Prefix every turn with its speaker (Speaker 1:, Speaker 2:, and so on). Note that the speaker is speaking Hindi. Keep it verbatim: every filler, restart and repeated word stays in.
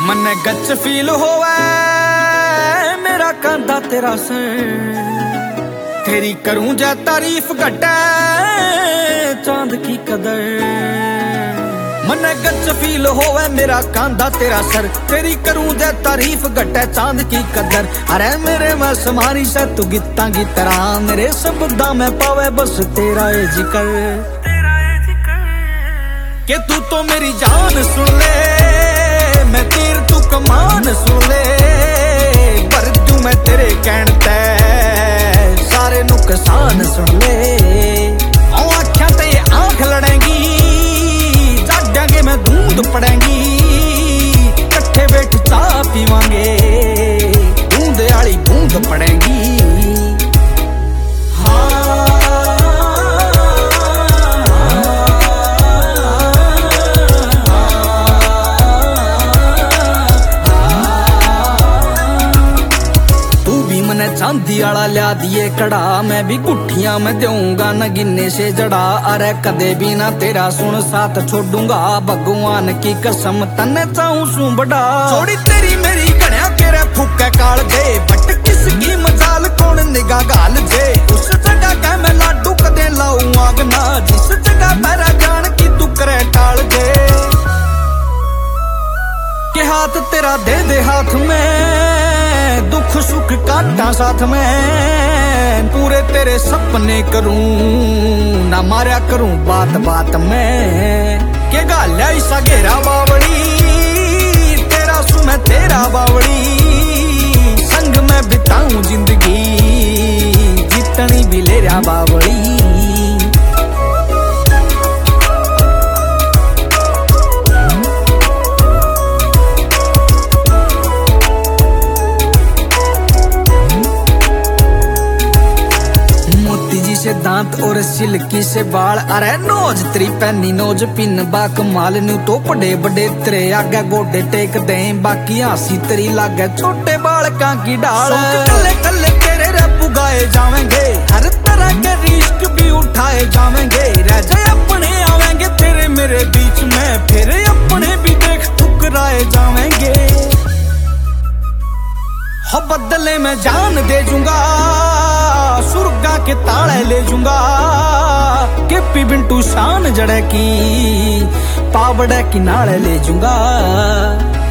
Speaker 1: मन्ने गच फील होवे मेरा कांदा तेरा सर, तेरी करूं जा तारीफ घटे चांद की कदर। मन्ने गच फील होवे मेरा कांदा तेरा सर, तेरी करूं जा तारीफ घटे चांद की कदर। अरे मेरे मैं समारी से तू गीता की तरह, मेरे शब्दा में पावे बस तेरा ए जिक्र, के तू तो मेरी जान सुन ले, मैं तीर तू कमान सुन ले। पर तू मैं तेरे कहने ते सारे नुकसान सुन ले। औ आँखों ते आँख लड़ेंगी, जागेंगे मैं दूध पड़ेंगी, कट्ठे बैठ चाह पीवांगे, बूंद आली बूंद पड़ेंगी। चांदी आला लिया दिए कड़ा, मैं भी गुठियां में दूंगा न गिनने से जड़ा। अरे कदे भी ना तेरा सुन साथ छोड़ूंगा, भगवान की कसम तन्ने चाहूं सू बड़ा। छोड़ी तेरी मेरी गणिया केरे फूके काल दे, बट किसकी मजाल कौन निगाह गाल जे। उस जगह का मैं लाडू कदे लाऊं आग ना, जिस जगह मेरा जान की तू करे टाल दे। के हाथ तेरा दे दे हाथ में, दुख सुख काटा साथ में, पूरे तेरे सपने करूं ना मारा करूं बात बात में। के गाल्या ऐसा घेरा बावड़ी तेरा सु मैं तेरा बावड़ी, संग में बिताऊं जिंदगी जितनी भी ले रहा बावड़ी। से दांत और सिल्की से बाल, अरे नोज तेरी पैनी नोज पिन बा कमाल। न्यू तो बड़े बड़े तेरे आगे गोडे टेक दे, बाकी हासी तेरी लागे छोटे बालकां की डाल। कल्ले कल्ले तेरे रे पुगाए जावेंगे, हर तरह के रिस्क भी उठाए जावेंगे। रह जाए अपने आवेंगे तेरे मेरे बीच में, फिर अपने भी देख ठुकराए जावेंगे। हो बदले में जान दे जूंगा, सुर्गा के ताले ले जूंगा। के पी बिंटू शान जड़े की पावड़े की नाले ले जूंगा।